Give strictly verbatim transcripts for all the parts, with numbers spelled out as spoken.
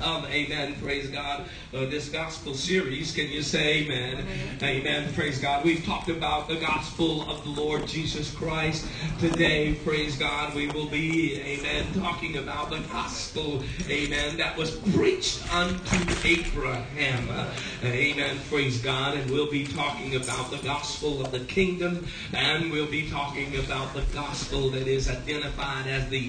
of, amen, praise God, uh, this gospel series. Can you say amen? Amen? Amen, praise God. We've talked about the gospel of the Lord Jesus Christ. Today, praise God, we will be, amen, talking about the gospel, amen, that was preached unto Abraham. Uh, amen, praise God. And we'll be talking about the gospel of the kingdom, and we'll be talking about the gospel that is identified as the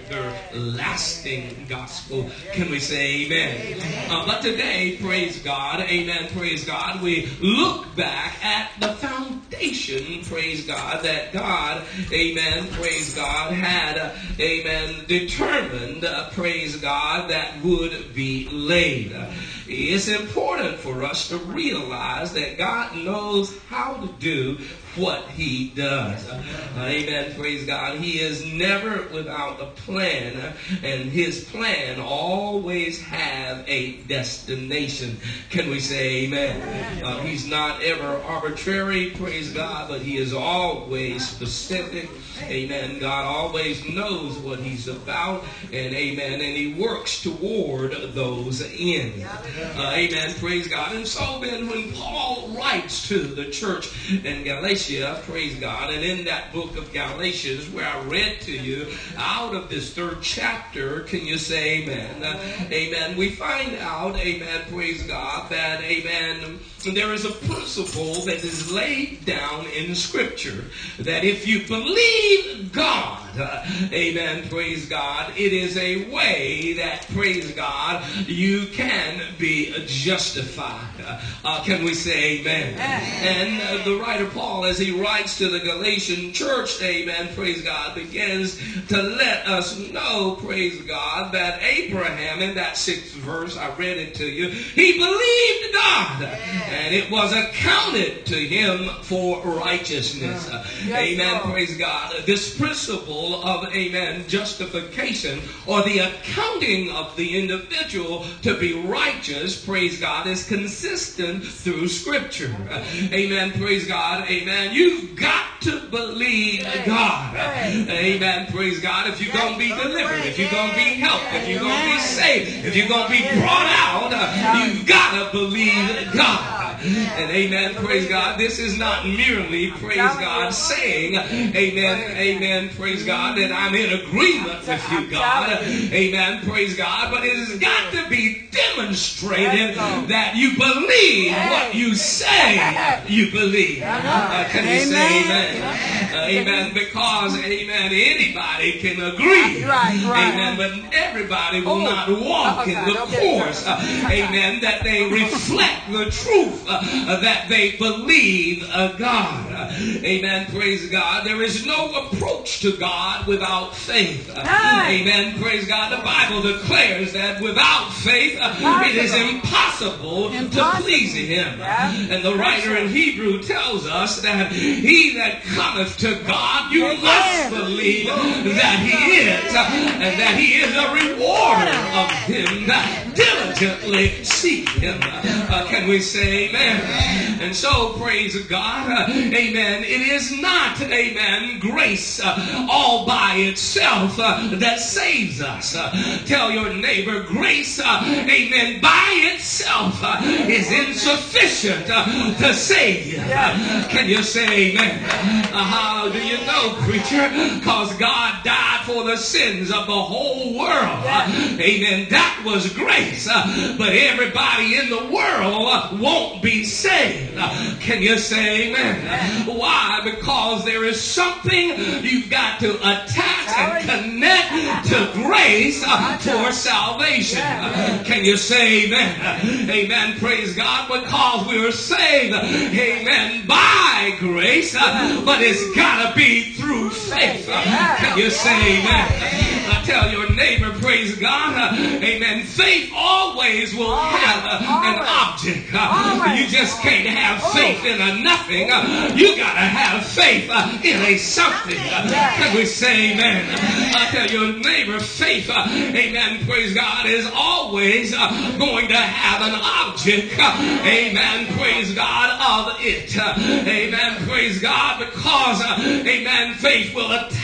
everlasting gospel. Can we say amen? Uh, but today, praise God, amen, praise God, we look back at the foundation, praise God, that God, amen, praise God, had, uh, amen, determined, uh, praise God, that would be laid. Uh, it's important for us to realize that God knows how to do what he does. Uh, amen. Praise God. He is never without a plan, uh, and his plan always have a destination. Can we say amen? Uh, he's not ever arbitrary, praise God, but he is always specific. Amen. God always knows what he's about, and amen, and he works toward those ends. Uh, amen. Praise God. And so then when Paul writes to the church in Galatia, praise God, and in that book of Galatians where I read to you out of this third chapter, can you say amen? Uh, amen. We find out, amen, praise God, that, amen, there is a principle that is laid down in Scripture that if you believe God, uh, amen, praise God, it is a way that, praise God, you can be justified. Uh, uh, can we say amen? And uh, the writer Paul, as he writes to the Galatian church, amen, praise God, begins to let us know, praise God, that Abraham, in that sixth verse, I read it to you, he believed God, and it was accounted to him for righteousness. Uh, yes, amen, Lord. Praise God. This principle of, amen, justification, or the accounting of the individual to be righteous, praise God, is consistent through Scripture. Uh, amen, praise God, amen. You've got to believe God. Uh, amen, praise God. If you're going to be delivered, if you're going to be helped, if you're going to be saved, if you're going to be brought out, uh, you've got to believe God. And amen, praise God, this is not merely, praise God, saying, amen, amen, praise God, that I'm in agreement with you, God, amen, praise God, but it has got to be demonstrated that you believe what you say you believe. Uh, can you say amen? Uh, amen, because, amen, anybody can agree, amen, but everybody will not walk in the course, uh, amen, that they reflect the truth Uh, that they believe uh, God. Uh, amen. Praise God. There is no approach to God without faith. Uh, amen. Praise God. The Bible declares that without faith, uh, it is impossible, impossible to please Him. Yeah. And the writer in Hebrew tells us that he that cometh to God, you yeah. must believe that He is, uh, and that He is a rewarder of him that diligently seek Him. Uh, can we say amen? And so, praise God, uh, amen, it is not, amen, grace uh, all by itself uh, that saves us. Uh, tell your neighbor, grace, uh, amen, by itself uh, is insufficient uh, to save you. Uh, can you say amen? Uh, how do you know, preacher? Because God died for the sins of the whole world. Uh, amen, that was grace. Uh, but everybody in the world uh, won't be saved. Uh, can you say amen? Why? Because there is something you've got to attach and connect to grace uh, for salvation. Uh, can you say amen? Amen. Praise God. Because we were saved, amen, by grace, uh, but it's got to be through faith. Uh, can you say amen? I tell your neighbor, praise God, uh, amen, faith always will have uh, an object. Uh, you just can't have faith in a nothing. Uh, you got to have faith uh, in a something. Uh, can we say amen? I tell your neighbor, faith, uh, amen, praise God, is always uh, going to have an object. Uh, amen, praise God, of it. Uh, amen, praise God, because, uh, amen, faith will attach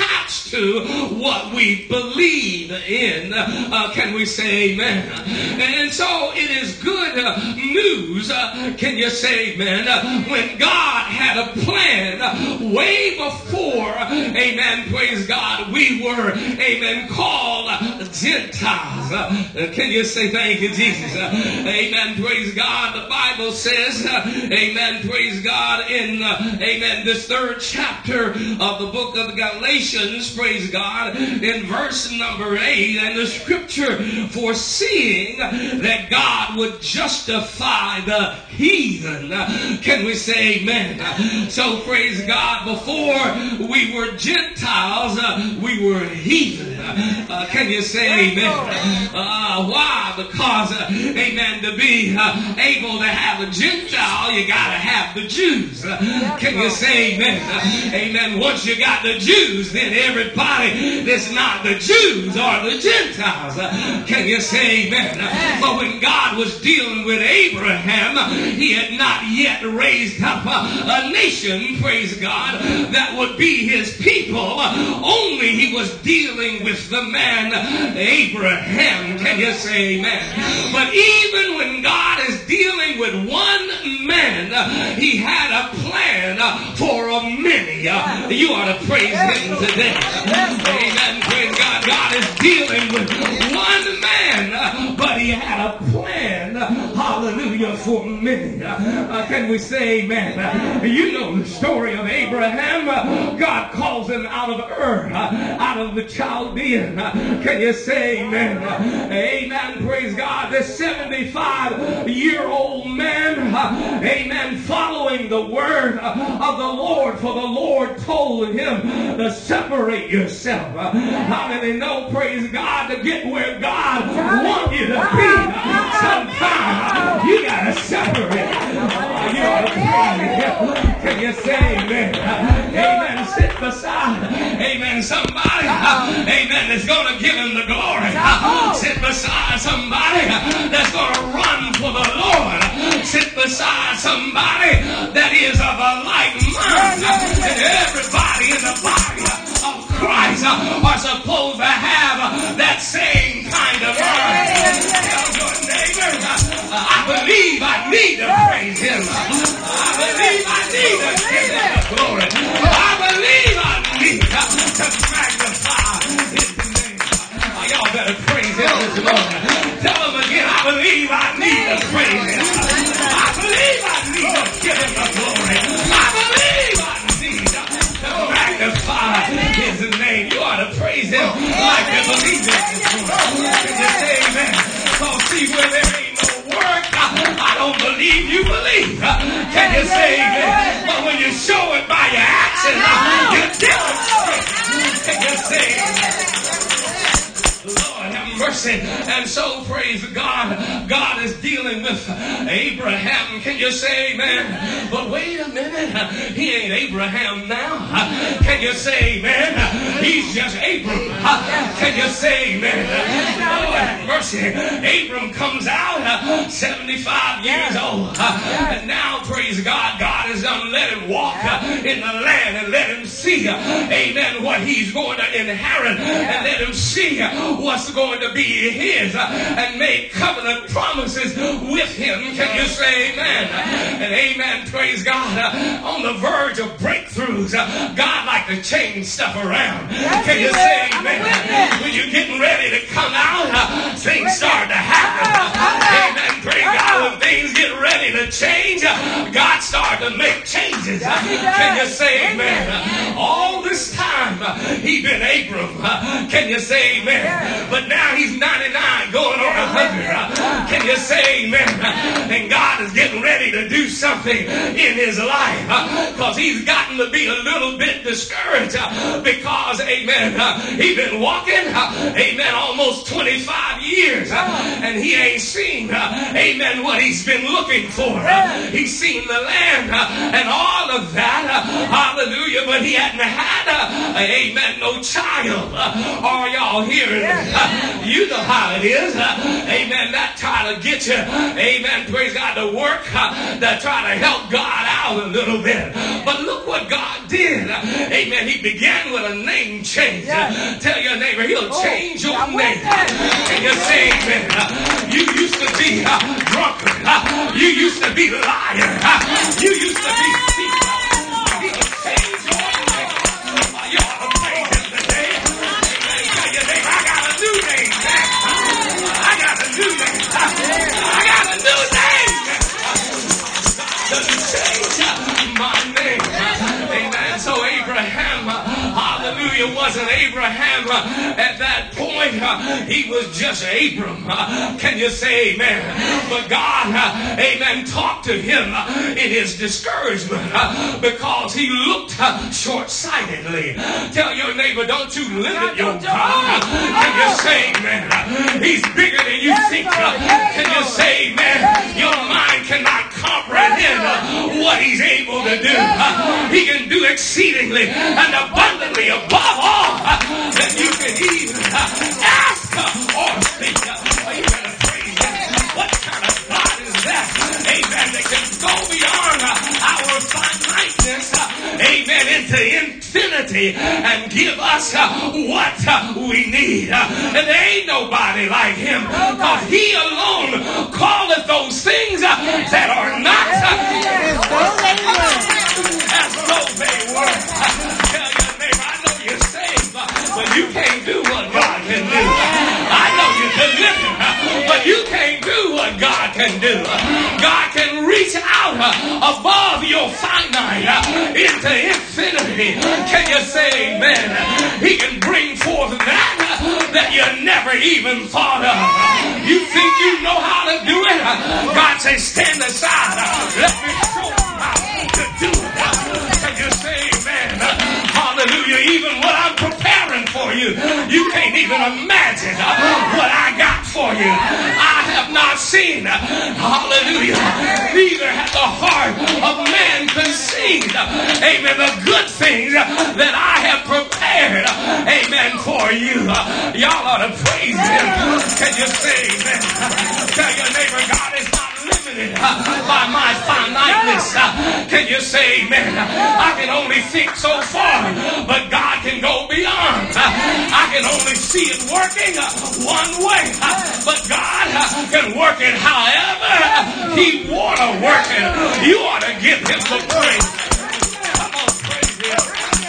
to what we believe in. Uh, can we say amen? And so it is good uh, news. Uh, can you say amen? Uh, when God had a plan uh, way before, amen, praise God, we were, amen, called uh, Gentiles. Uh, can you say thank you, Jesus? Uh, amen, praise God. The Bible says, uh, amen, praise God, in, uh, amen, this third chapter of the book of Galatians, praise God, in verse number eight, and the scripture foreseeing that God would justify the heathen. Can we say amen? So praise God, before we were Gentiles, uh, we were heathen. Uh, can you say amen? Uh, why? Because, uh, amen, to be uh, able to have a Gentile, you got to have the Jews. Uh, can you say amen? Uh, amen. Once you got the Jews, then everybody that's not the Jews are the Gentiles. Uh, can you say amen? Uh, but when God was dealing with Abraham, he had not yet raised up a, a nation, praise God, that would be his people. Only he was dealing with the man Abraham. Can you say amen? But even when God is dealing with one man, he had a plan for a many. You ought to praise him today. Amen. Praise God. God is dealing with one man, but he had a plan, hallelujah, for many. Uh, can we say amen? Uh, you know the story of Abraham. Uh, God calls him out of Ur, uh, out of the Chaldean. Uh, can you say amen? Uh, amen. Praise God. This seventy-five year old man, uh, amen, following the word uh, of the Lord, for the Lord told him to separate yourself. Uh, how many know, praise God, to get where God wants you to be? Uh, sometimes uh, you got to separate. Uh, you ought to praise him. Can you say amen? Uh, amen. Sit beside, amen, somebody, uh, amen, that's going to give him the glory. Uh, sit beside somebody uh, that's going to run for the Lord. Uh, sit beside somebody that is of a like mind. Uh, and everybody in the body of Christ uh, are supposed to have uh, that same kind of mind. Tell your neighbor, uh, I believe I need to praise him. I believe I need to give him the glory. I believe I need to magnify his name. Oh, y'all better praise him this morning. Tell him again, I believe I need to praise him. I believe I need to give him the glory. I believe I need to magnify his name. You ought to praise him like you believe it this morning. Can you say amen? So see, where there ain't no work, I don't believe you believe. Can you say amen? But when you show it by your action, you demonstrate. Can you say amen? Lord have mercy. And so praise God, God is dealing with Abraham. Can you say amen? But wait a minute, he ain't Abraham now. Can you say amen? He's just Abram. Can you say amen? Lord have mercy. Abram comes out seventy-five years old, and now praise God, God has done let him walk in the land and let him see, amen, what he's going to inherit, and let him see what's going to be his, and make covenant promises with him. Can you say amen? And amen, praise God. On the verge of breakthroughs, God like to change stuff around. Can you say amen? When you're getting ready to come out, things start to happen. Amen, praise God. When things get ready to change, God starts to make changes. Can you say amen? All this time, he been Abram. Can you say amen? But now he's ninety-nine going on one hundred. Can you say amen? And God is getting ready to do something in his life, because he's gotten to be a little bit discouraged, because, amen, he's been walking, amen, almost twenty-five years, and he ain't seen, amen, what he's been looking for. He's seen the land and all of that, hallelujah, but he hadn't had, amen, no child. Are y'all hearing me? You know how it is. Amen. That try to get you, amen, praise God, to work, to try to help God out a little bit. But But look what God did. Amen. He began with a name change. Yes. Tell your neighbor, he'll oh, change your I'm name. And you say, amen. You used to be a drunkard. You used to be a liar. You used to be thief. He'll change your name. You ought to praise him today. Tell your neighbor, I got a new name. I got a new name. I got a new name. Doesn't change my name. Amen. So Abraham, hallelujah, wasn't Abraham at that point. He was just Abram. Can you say amen? But God, amen, talked to him in his discouragement because he looked short-sightedly. Tell your neighbor, don't you limit your God. Can you say amen? He's bigger than you think. Can you say amen? Your mind cannot comprehend what he's able to do. He can do exceedingly and abundantly above all that you can even ask or think. You better praise him. What kind of God is that? Amen. That can go beyond our finiteness, amen, into infinity and give us what we need. And there ain't nobody like him, because he alone calleth those things that are not as though they were. Tell your neighbor, I know you're saved, but you can't do what God can do. I know you're delivered, but you can't do what God can do. God can reach out above your finite into infinity. Can you say amen? He can bring forth that that you never even thought of. You think you know how to do it? God says, stand aside. Let me show you how to do it. Can you say amen? Hallelujah. Even what I'm preparing for you, you can't even imagine what I got for you. I have not seen, hallelujah, neither has the heart of man conceived, amen, the good things that I have prepared, amen, for you. Y'all ought to praise him. Can you say amen? Tell your neighbor, God is not limited by my finiteness. Can you say amen? I can only think so far, but God can go beyond. I can only see it working one way, but God can work it however he want to work it. You ought to give him the praise. Come on, praise him.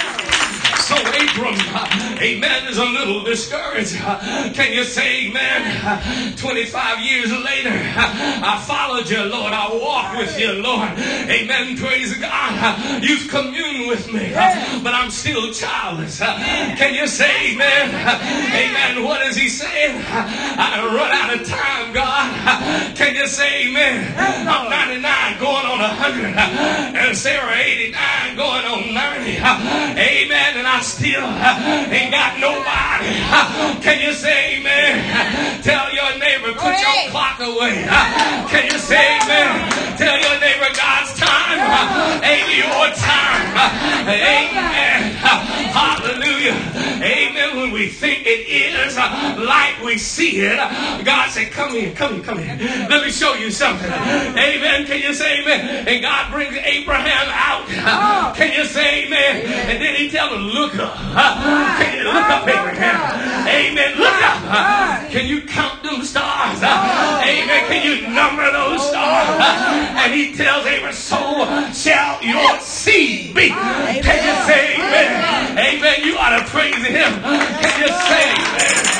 So Abram, amen, is a little discouraged. Can you say amen? twenty-five years later, I followed you, Lord. I walked with you, Lord. Amen. Praise God. You've communed with me, but I'm still childless. Can you say amen? Amen. What is he saying? I run out of time, God. Can you say amen? I'm ninety-nine going on one hundred, and Sarah eighty-nine going on ninety. Amen. And I still ain't got nobody. Can you say amen? Tell your neighbor, put your clock away. Can you say amen? Tell your neighbor, God's time ain't your time. Amen. Hallelujah. Amen. When we think it is like we see it, God said, come here, come here, come here. Let me show you something. Amen. Can you say amen? And God brings Abraham out. Can you say amen? And then he tells him, look up. Can you look up, Abraham? Amen. Look up. Can you count them stars? Amen. Can you number those stars? And he tells Abraham, so shall your seed be. Can you say amen? Amen. You ought to praise him. Can you say amen?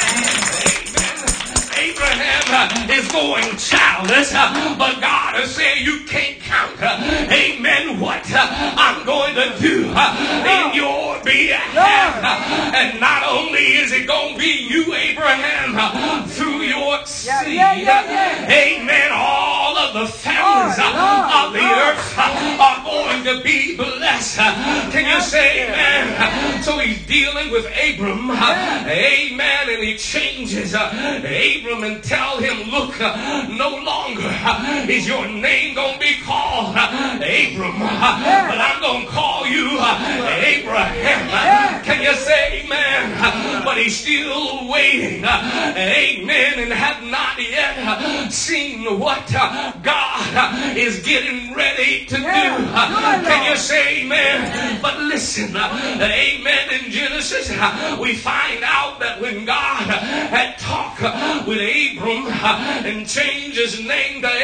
Abraham is going childless, but God is saying you can't count, amen, what I'm going to do in your behalf. And not only is it going to be you, Abraham, through your seed, amen, all of the families of the earth are going to be blessed. Can you say amen? So he's dealing with Abram, amen, and he changes Abram and tell him, look, uh, no longer uh, is your name going to be called uh, Abram, uh, but I'm going to call you uh, Abraham. Uh, can you say amen? Uh, but he's still waiting, uh, amen, and have not yet uh, seen what uh, God God is getting ready to do. Can you say amen? But listen, amen, in Genesis, we find out that when God had talked with Abram and changed his name to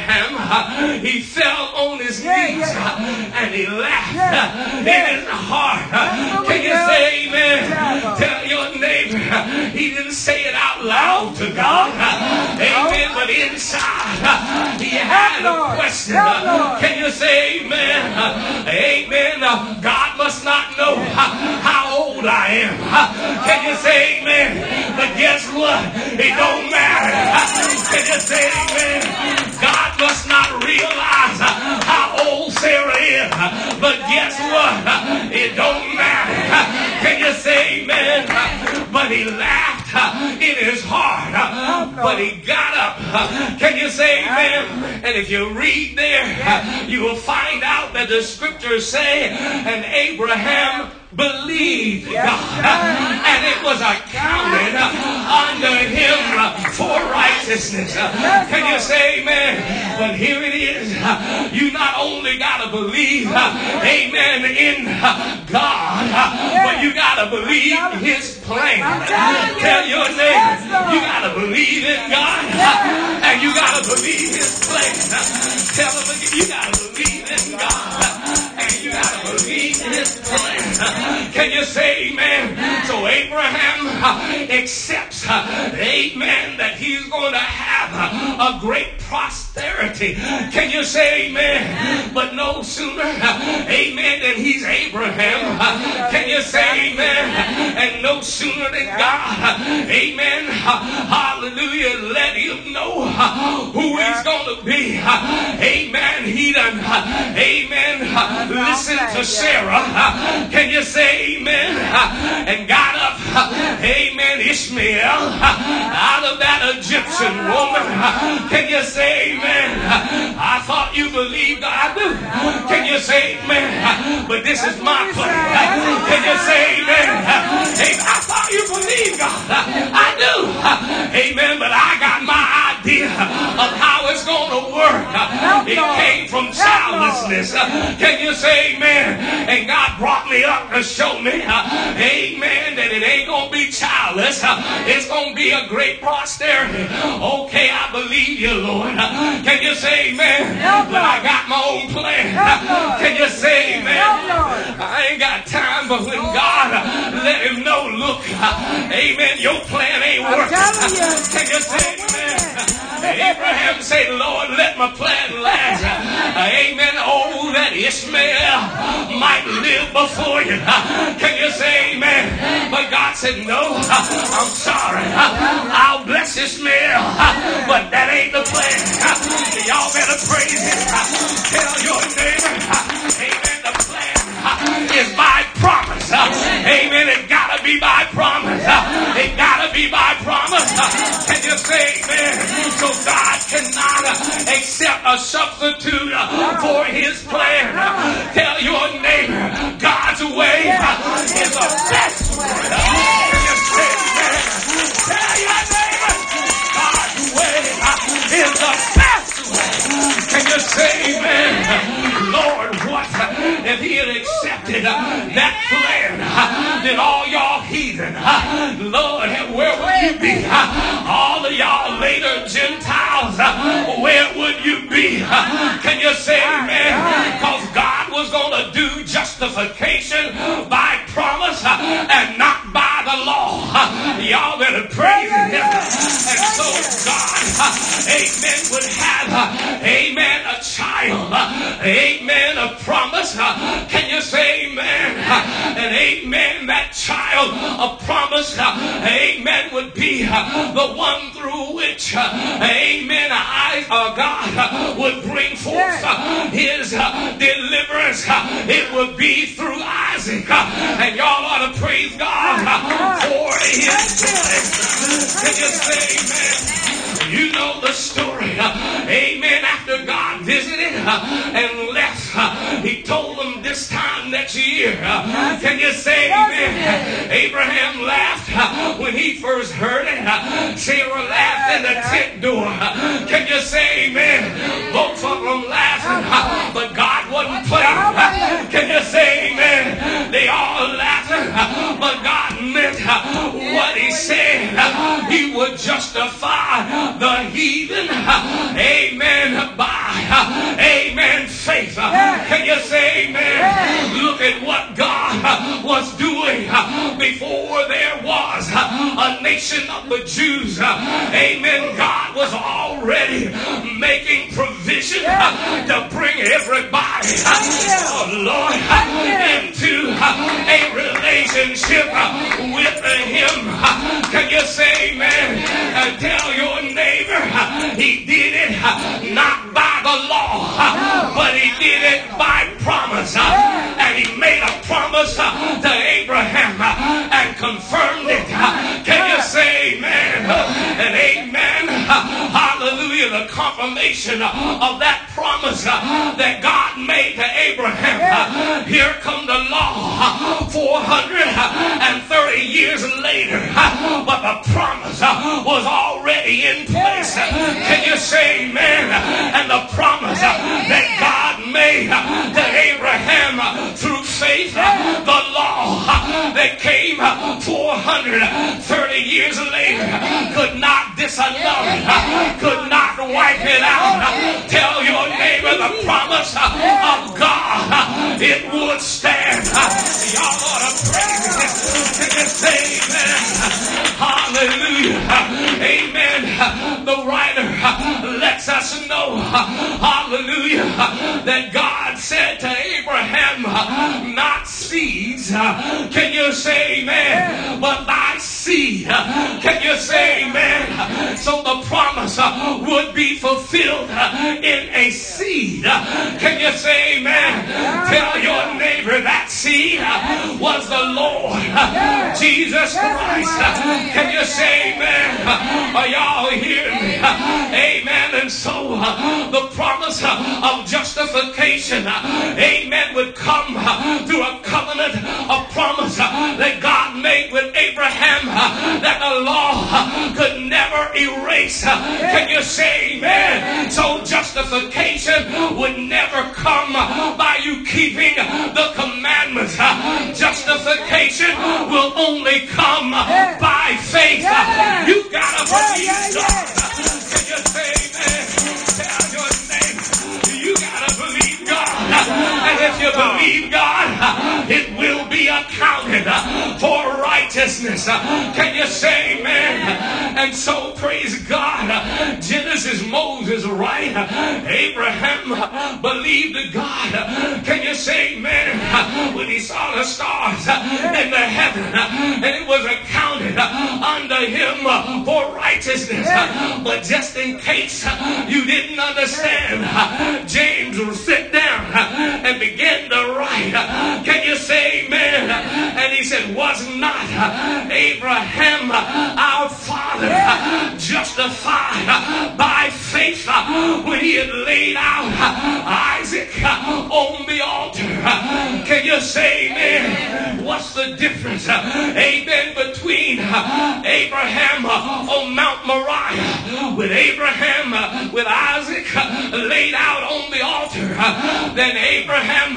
Abraham, he fell on his knees and he laughed in his heart. Can you say amen? Tell your neighbor, he didn't say it out loud to God. Amen. But inside, he had a question. Can you say amen? Amen. God must not know how old I am. Can you say amen? But guess what? It don't matter. Can you say amen? God must not realize how old Sarah is. But guess what? It don't matter. Can you say amen? But he laughed in his heart. But he got up. Can you say amen? And if you read there, you will find out that the scriptures say, and Abraham believed God, and it was accounted unto him for righteousness. Can you say amen? But here it is. You not only got to believe, amen, in God, but you got to believe his plan. Tell your neighbor, you got to believe in God, and you got to believe his plan. Tell them again, you got to believe in God, and you got to believe in his plan. Can you say amen? So Abraham accepts, amen, that he's going to have a great prosperity. Can you say amen? But no sooner, amen, than he's Abraham. Can you say amen? And no sooner than God, amen, hallelujah, let him know who he's going to be. Amen. He done, amen, listen to Sarah. Can you say amen? And got up, amen, Ishmael out of that Egyptian woman. Can you say amen? I thought you believed God. I do. Can you say amen? But this is my plan. Can you say amen? Hey, I thought you believed God. I do. Amen. But I got my idea of how it's going to work. It came from childlessness. Can you say amen? And God brought me up to show me, amen, that it ain't going to be childless. It's going to be a great posterity. Okay, I believe you, Lord. Can you say amen? But I got my own plan. Can you say amen? I ain't got time, but when God let him know, look, amen, your plan ain't working. Can you say amen? Abraham said, Lord, let my plan last. Amen. Oh, that Ishmael might live before you. Can you say amen? But God said, no, I'm sorry. I'll bless Ishmael, but that ain't the plan. Y'all better praise him. Tell your neighbor, amen, the plan is by promise. Amen. It gotta be by promise. It gotta be by promise. Can you say amen? So God cannot accept a substitute for his plan. Tell your neighbor, God's way is the best way. Can you say amen? Tell your neighbor, God's way is the best way. Can you say amen? Lord, what if he had accepted that plan? Then all y'all heathen, Lord, where would you be? All of y'all later Gentiles, where would you be? Can you say amen? Because God was going to do justification by promise and not by the law. Y'all better praise him. And so God, amen, would have, amen, a child, amen, a promise. Can you say amen? And amen, that child, a promise, amen, would be the one through which, amen, I, uh, God would bring forth his deliverance. It would be through Isaac. And y'all ought to praise God for his deliverance. Can you say amen? You know the story. Amen. After God visited and left, he told them this time next year. Can you say amen? Abraham laughed when he first heard it. Sarah laughed in the tent door. Can you say amen? justify the heathen, amen, by, amen, faith. Can you say amen? Look at what God was doing before there was a nation of the Jews. Amen. God was already making provision to bring everybody, oh Lord, into a relationship with him. Can you say amen? And tell your neighbor he did it not by the law, but he did it by promise. And he made a promise to Abraham and confirmed it. Can you say amen? And amen. Hallelujah. The confirmation of that promise that God made to Abraham. Here come the law four hundred thirty years later, but the promise was already in place. Can you say amen? And the promise that God made to Abraham through faith, the law that came four hundred thirty years later could not disannul it, could not wipe it out. Tell your neighbor the promise of God, it would stand. Y'all ought to praise it. Can you say amen? Hallelujah. Amen. The writer lets us know, hallelujah, that God said to Abraham, not seeds. Can you say amen? But thy seed. Can you say amen? So the promise would be fulfilled in a seed. Can you say amen? Tell your neighbor that seed was the Lord Jesus Christ. Can you say amen? Are y'all hearing me? Amen. And so the promise of justification, amen, would come through a covenant of promise that God made with Abraham that the law could never erase. Can you say amen? So justification would never come by you keeping the commandments. Justification will only come by faith. You gotta believe God. Can you say amen? Tell your neighbor, you gotta believe God. And if you believe God, it will be accounted for righteousness. Can you say amen? And so praise God. Genesis, Moses, right? Abraham believed God. Can you say amen? When he saw the stars in the heaven, and it was accounted unto him for righteousness. But just in case you didn't understand, James will sit down and begin to write. Can you say amen? And he said, was not Abraham our father justified by faith when he had laid out Isaac on the altar? Can you say amen? What's the difference, amen, between Abraham on Mount Moriah with Abraham with Isaac laid out on the altar, then Abraham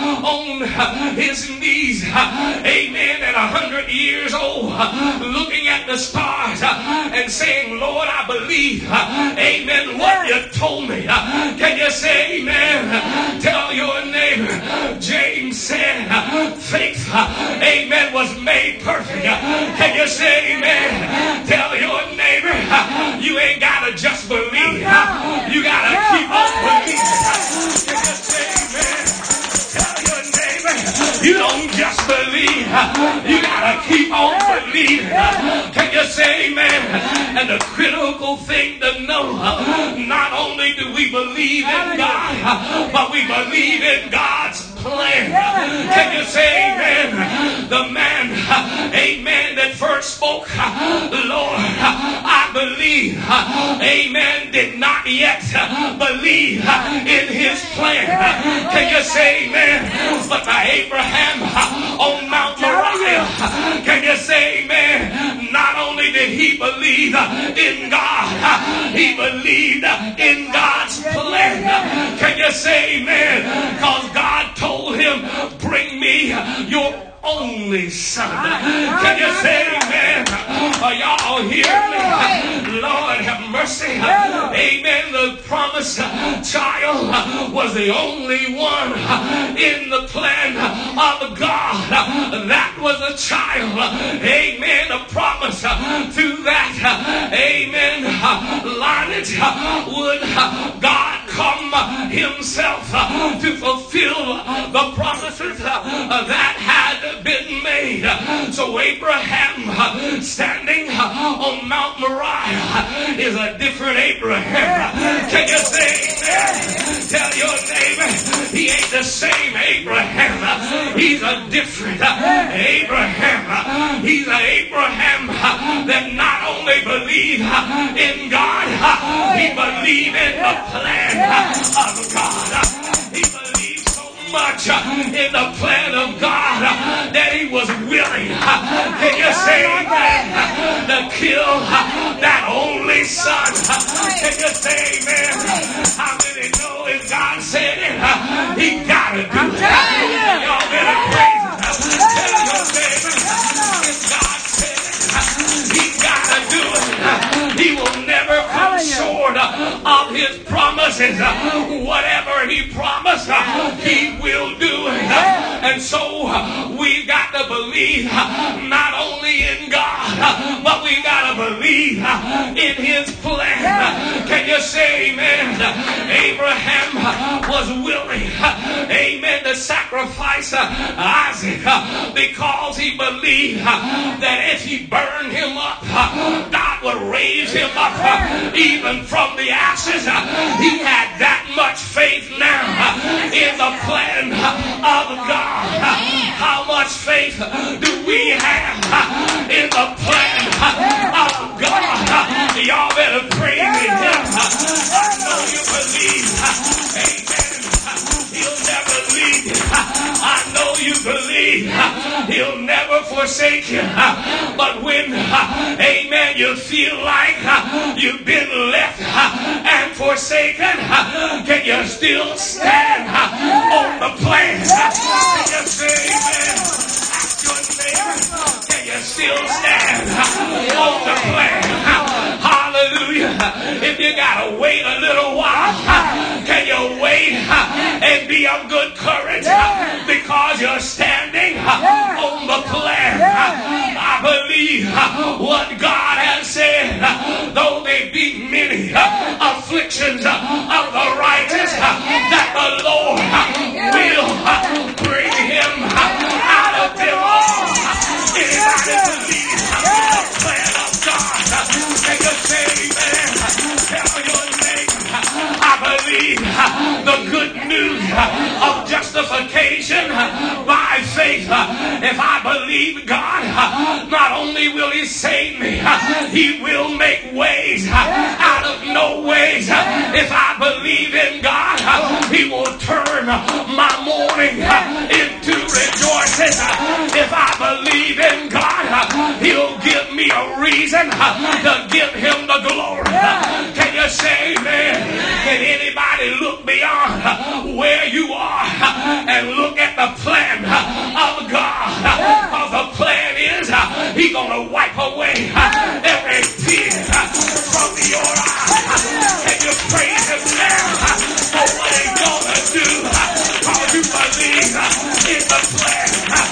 on his knees, amen, at a hundred years old, looking at the stars and saying, Lord, I believe, amen, what you told me. Can you say amen? Tell your neighbor, James said, faith, amen, was made perfect. Can you say amen? Tell your neighbor, you ain't got to just believe. You got to keep on believing. Can you say amen? Tell your neighbor, you don't just believe. You got to keep on believing. Can you say amen? And the critical thing to know, not only do we believe in God, but we believe in God's plan. Can you say amen? The man, amen, that first spoke, Lord, I believe, amen, did not yet believe in his plan. Can you say amen? But to Abraham on Mount Moriah, can you say amen? Not only did he believe in God, he believed in God's plan. Can you say amen? Because God told him, bring me your only son. Can you say amen? Are y'all hearing me? Lord, mercy. Amen. The promised child was the only one in the plan of God. That was a child. Amen. A promise to that. Amen. Lineage would God come himself to fulfill the promises that had been made. So Abraham standing on Mount Moriah is a different Abraham. Can you say amen? Tell your neighbor he ain't the same Abraham. He's a different Abraham. He's an Abraham that not only believed in God, he believed in the plan of God. He believed so much in the plan of God that he was willing, can you say amen, to kill that only son. Can you say amen? How many know if God said it, he gotta do it? Y'all better praise him. Tell your neighbor, if God said it, he gotta do it. He will never come short of his promises. Whatever he promised, he will do it. And so we got to believe not only in God, but we got to believe in his plan. Can you say amen? Abraham was willing, amen, to sacrifice Isaac because he believed that if he burned him up, God would raise him up even from the ashes. He had that much faith now in the plan of God. How much faith do we have in the plan of God? Y'all better praise him. I know you believe. Amen. He'll never leave you. I know you believe he'll never forsake you. But when, amen, you feel like you've been left and forsaken, can you still stand on the plan? Can you say amen? Ask your neighbor, can you still stand on the plan? Hallelujah. If you gotta wait a little while, can you wait and be of good courage because you're standing on the plan? I believe what God has said. Though they be many afflictions of the righteous, that the Lord will bring him out of them all. Anybody believe the plan of God? Can you say amen? Tell your neighbor, I believe the good news of justification by faith. If I believe God, not only will he save me, he will make ways out of no ways. If I believe in God, he will turn my mourning into rejoicing. If I believe in God, he'll give me a reason to give him the glory. Can you say amen? Can anybody look beyond where you are and look at the plan of God? Because the plan is he's gonna wipe away every tear from your eyes. Can you praise him now for what he's gonna do? Because you believe in the plan.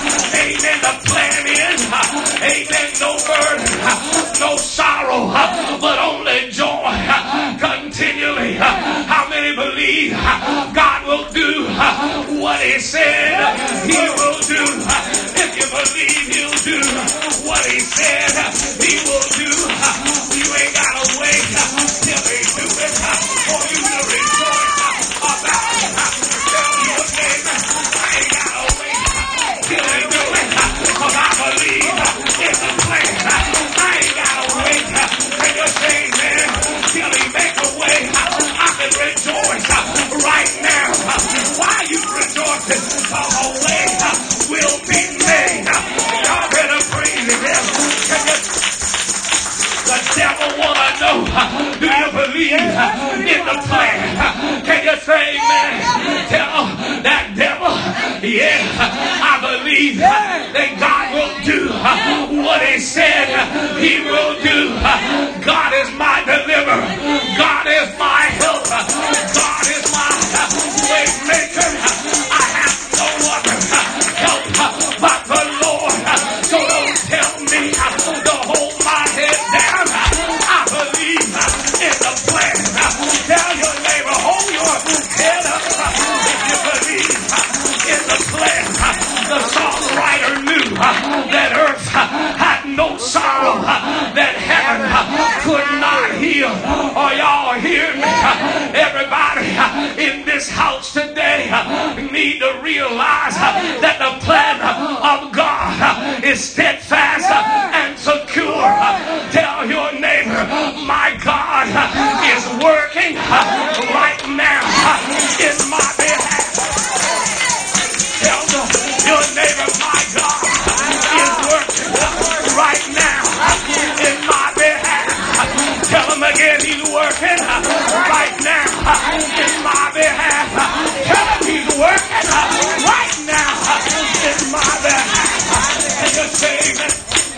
Amen. The plan is, amen, no burden, no sorrow, but only joy continually. How many believe God will do what he said he will do? If you believe he'll do what he said he will do, you ain't gotta wait till he do it for you to rejoice about it. Tell your neighbor, I ain't gotta wait till he do it, because I believe in the plan. I ain't gotta wait. Can you say amen? Till he make a way, I can rejoice right now. Why are you rejoicing? Because a way will be made. Y'all better praise him. Can you? The devil wanna know, do you believe believe in the plan. Can you say amen? Tell that devil, yeah, I believe that God will do what he said he will do. God is my deliverer. God is my helper. God is my way maker. I have no other help but the Lord. So don't tell me to hold my head down. I believe in the plan. Tell your neighbor, hold your head up if you believe in the plan. The songwriter knew that earth had no sorrow that heaven could not heal. Are y'all hearing me? Everybody in this house today need to realize that the plan of God is steadfast and secure. Tell your neighbor, my God is working right now in my behalf. Tell your neighbor, my God is working right now in my behalf. Tell him again, he's working right now in my behalf. Tell him he's working right now in my behalf. And just say amen.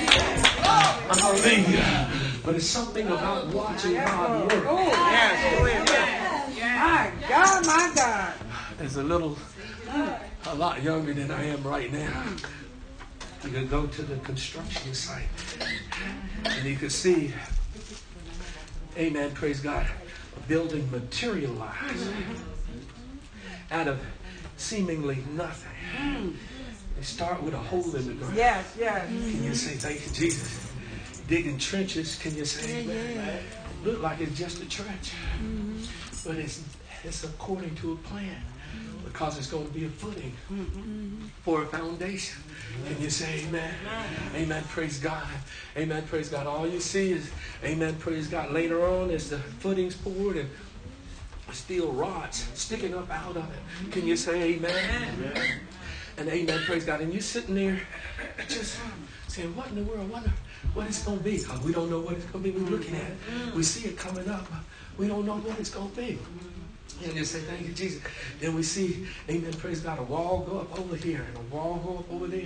I'm going to leave you. But it's something about watching God work. Oh, yes. My God, my God. As a little, a lot younger than I am right now, you could go to the construction site and you could see, amen, praise God, a building materialize out of seemingly nothing. They start with a hole in the ground. Yes, yes. Can you say, thank you, Jesus? Digging trenches, can you say, amen? Look like it's just a trench. But it's it's according to a plan. Because it's going to be a footing for a foundation. Can you say amen? Amen, praise God. Amen, praise God. All you see is, amen, praise God. Later on is the footings poured and steel rods sticking up out of it. Can you say amen? Amen. And amen, praise God. And you're sitting there just saying, what in the world? What, what it's going to be? Because we don't know what it's going to be. We're looking at it. We see it coming up. But we don't know what it's going to be. And just say, thank you, Jesus. Then we see, amen, praise God, a wall go up over here and a wall go up over there.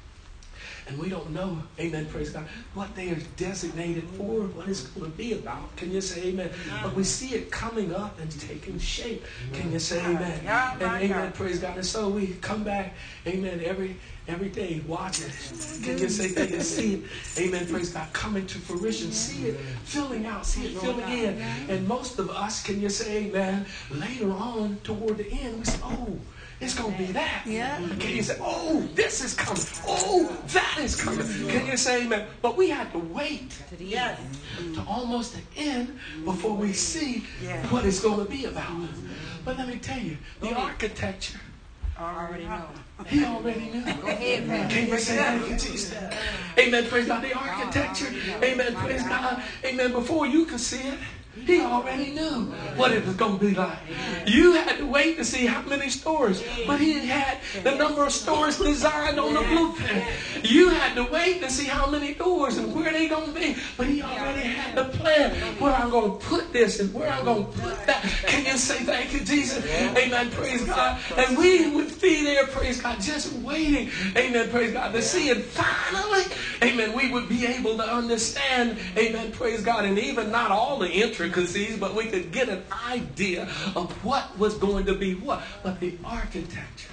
And we don't know, amen, praise God, what they are designated for, what it's going to be about. Can you say amen? But we see it coming up and taking shape. Can you say amen? And amen, praise God. And so we come back, amen, every every day, watch it. Can you say that? See it, amen, praise God, coming to fruition. See it filling out, see it filling in. And most of us, can you say amen, later on toward the end, we say, oh, it's going to be that. Yeah. Can you say, oh, this is coming. Oh, that is coming. Can you say amen? But we had to wait yes. to almost the end before we see yeah. what it's going to be about. But let me tell you, the architecture, I already know. He already knew. Go ahead, man. Can you say thank you, Jesus? Amen. Praise God. The architecture. Amen. Praise God. Amen. Before you could see it, he already knew what it was going to be like. You had to wait to see how many stories. But he had the number of stories designed on the blueprint. You had to wait to see how many doors and where they going to be. But he already had the plan where I'm going to put this and where I'm going to put that. Can you say thank you, Jesus? Amen. Praise God. And we would be there, praise God, just waiting. Amen. Praise God. To see it finally. Amen. We would be able to understand. Amen. Praise God. And even not all the intricacies, but we could get an idea of what was going to be what. But the architecture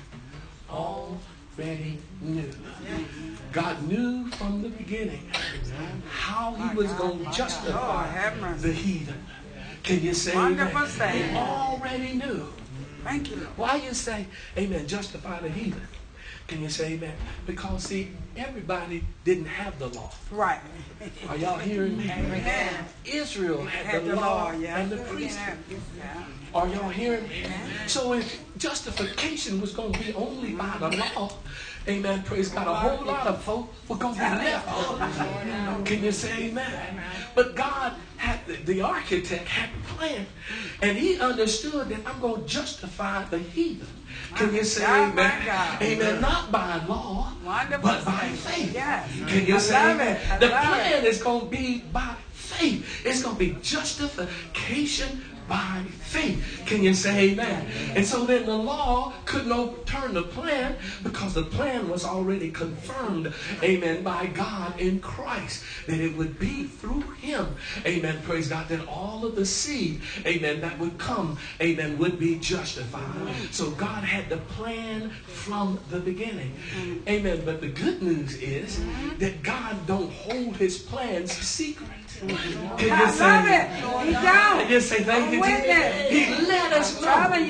already knew. God knew from the beginning how he was going to justify the heathen. Can you say Wonderful that? He already knew. Thank you. Why you say, amen, justify the heathen? Can you say amen? Because, see, everybody didn't have the law. Right. Are y'all hearing me? Amen. Israel had, had the, the law, law yeah. and the priesthood. Yeah. Are y'all hearing me? So if justification was going to be only by the law, amen, praise God, a whole lot of folk were going to be left out. Can you say amen? But God had, the, the architect had a plan, and he understood that I'm going to justify the heathen. Can you say amen? Amen. Not by law, but by faith. Can you say amen? The plan is going to be by faith. faith. It's going to be justification by faith. Can you say amen? And so then the law couldn't overturn the plan because the plan was already confirmed, amen, by God in Christ. That it would be through him, amen, praise God, that all of the seed, amen, that would come, amen, would be justified. So God had the plan from the beginning. Amen. But the good news is that God don't hold his plans secret. Can you say, He don't. just say thank you, Jesus? He let us know.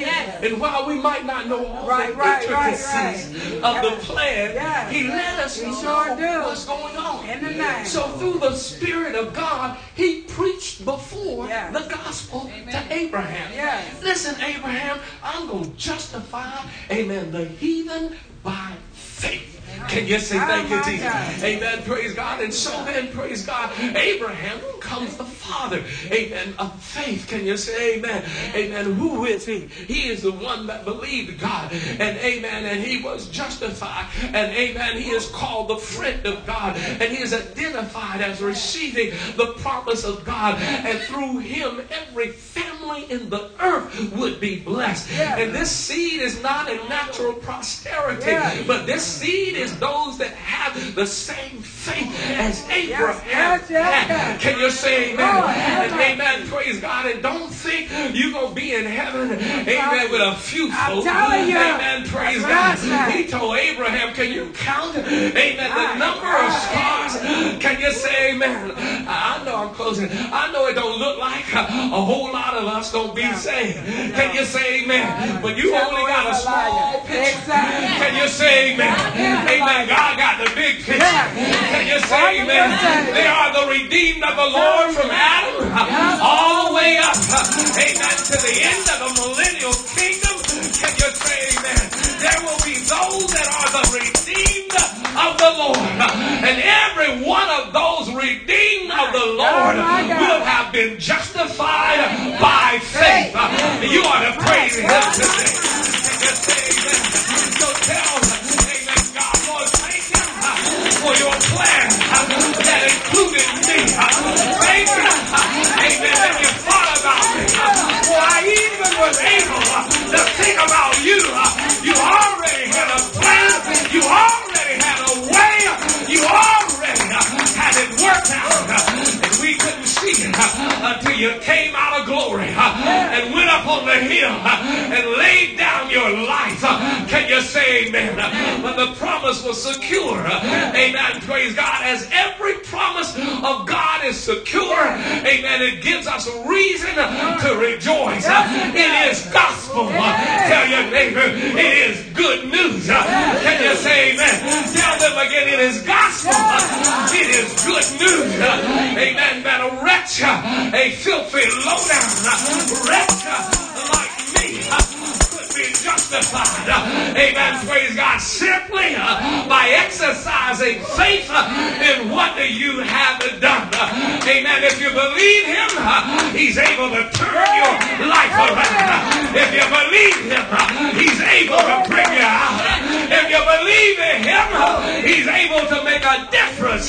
And while we might not know all Right, the right, right, intricacies right. of the plan, Yeah. he let us He know sure do. what's going on. In the name. So through the Spirit of God, he preached before Yeah. the gospel to Abraham. Yeah. Listen, Abraham, I'm going to justify, amen, the heathen by faith. Can you say thank you, Jesus? Amen. Praise God. And so then, praise God, Abraham comes the father, amen, of faith. Can you say amen? Amen. Who is he? He is the one that believed God. And amen. And he was justified. And amen. He is called the friend of God. And he is identified as receiving the promise of God. And through him, every family in the earth would be blessed. Yeah. And this seed is not a natural posterity, Yeah. but this seed is those that have the same faith as Abraham yes, yes, had. yes. Can you say amen? Oh, and amen. amen, praise God. And don't think you're going to be in heaven, amen, with a few I'm folk. telling you. Amen, praise That's God. right. He told Abraham, can you count, amen, the My number of God. stars? Can you say amen? I know I'm closing. I know it don't look like a, a whole lot of us going to be saved. Can you say amen? But you only got a small picture. Exactly. Can you say amen? Amen. God got the big picture. Can you say amen? They are the redeemed of the Lord from Adam all the way up, amen, to the end of the millennial kingdom. Can you say amen? There will be those that are the redeemed of the Lord. And every one of those redeemed of the Lord will have been justified by faith. You ought to praise him today. Can you say amen? So tell, amen, God, Lord, thank you for your plan that included me. Thank you, amen, that you thought about me. For I even was able to think about you. You already had a plan. You already had a way. You already had it worked out. And we couldn't see it until you came out of glory and went up on the hill and laid down your life. Can you say amen? But the promise was secure. Amen. Praise God. As every promise of God is secure, amen, it gives us reason to rejoice. It is gospel. Tell your neighbor, it is good news. Can you say amen? Tell them again, it is gospel. It is good news. Amen. That a wretch, a filthy, low-down wretch like me could be justified. Amen. Praise God. Simply by exercising faith in what you have done. Amen. If you believe him, he's able to turn your life around. If you believe him, he's able to bring you out. If you believe in him, he's able to make a difference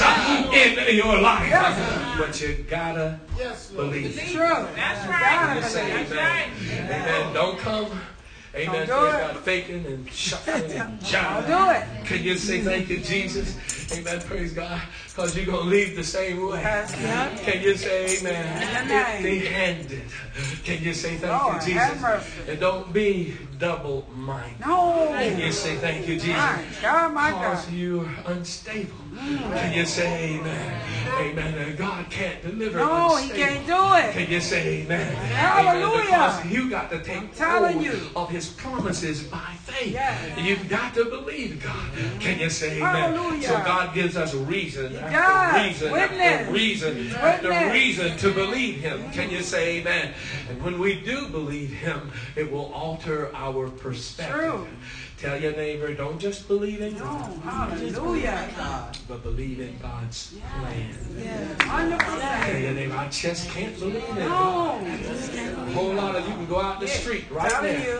in your life. But you gotta believe. It's true. That's right. Just say amen. Amen. Don't come. Amen. Don't do Praise it. God. Faking and shuffling and I'll jiving. do it. Can you say thank you, Jesus? Amen. Praise God. Because you're going to leave the same way. Yes, yeah. Can you say amen? Amen. Empty-handed. Can you say thank Lord, you, have Jesus? mercy. And don't be double-minded. No. Can you say thank you, Jesus? My God, my God. Because you're unstable. Can you say amen? Amen. And God can't deliver No, he unstable. can't do it. Can you say amen? Hallelujah. Amen. Because you got to take telling hold you. of his promises by faith. Yes. You've got to believe God. Can you say amen? Hallelujah. So God gives us reason after does. reason Witness. after reason after Witness. reason to believe him. Can you say amen? And when we do believe him, it will alter our perspective. True. Tell your neighbor, don't just believe in No. God, Hallelujah. but believe in God's plan. Yes. Tell one hundred percent. your neighbor, I just can't believe in No. God. A whole lot of you can go out in the street right Telling now. you.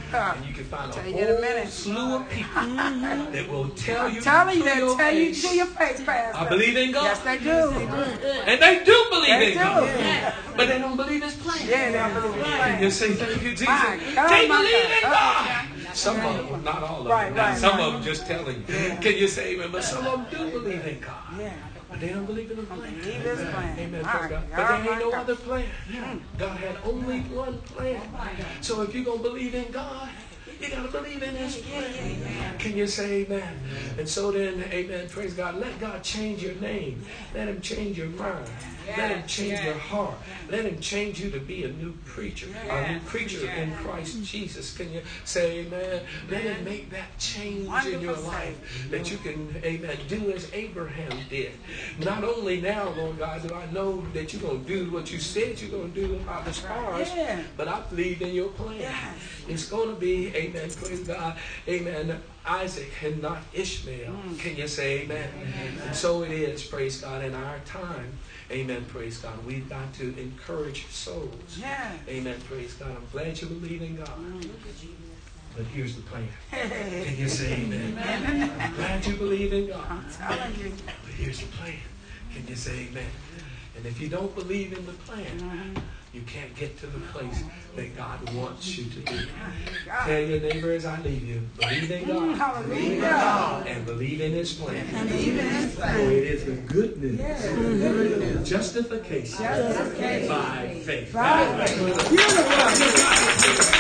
And you can find a Tell you in a whole minute. slew of people that will tell you, I'm telling you, to they'll your tell you face, to your face, Pastor. I believe in God. Yes, they do. And they do believe They in do. God. Yeah, But they don't believe His plan. they don't believe in And you it. say, thank you, Jesus. My God, They my believe God. in God. Some of them, not all of them. Right, Now, right, some right. of them just telling you. Can you say amen? But some of them do believe in God. Yeah. But they don't believe in the plan. Believe His plan. Amen. My praise God. God, But there my ain't no God. other plan. God had only one plan. So if you're going to believe in God, you got to believe in His plan. Can you say amen? And so then, amen, praise God. Let God change your name. Let Him change your mind. Let Him change your heart. Let Him change you to be a new preacher, a new creature in Christ Jesus. Can you say amen? Let Him make that change in your life that you can, amen, do as Abraham did. Not only now, Lord God, do I know that you're going to do what you said you're going to do about the stars, Yeah. but I believe in your plan. Yes. It's going to be, amen, praise God, amen, Isaac and not Ishmael. Can you say amen? And so it is, praise God, in our time. Amen, praise God. We've got to encourage souls. Yeah. Amen, praise God. I'm glad you believe in God. But here's the plan. Can you say amen? I'm glad you believe in God. I'm telling you. But here's the plan. Can you say amen? And if you don't believe in the plan, you can't get to the place that God wants you to be. Tell your neighbor as I leave you, believe in God. Hallelujah. And believe in His plan. Believe in His For plan. it is the good news. Justification Justification. by faith. By faith. Beautiful.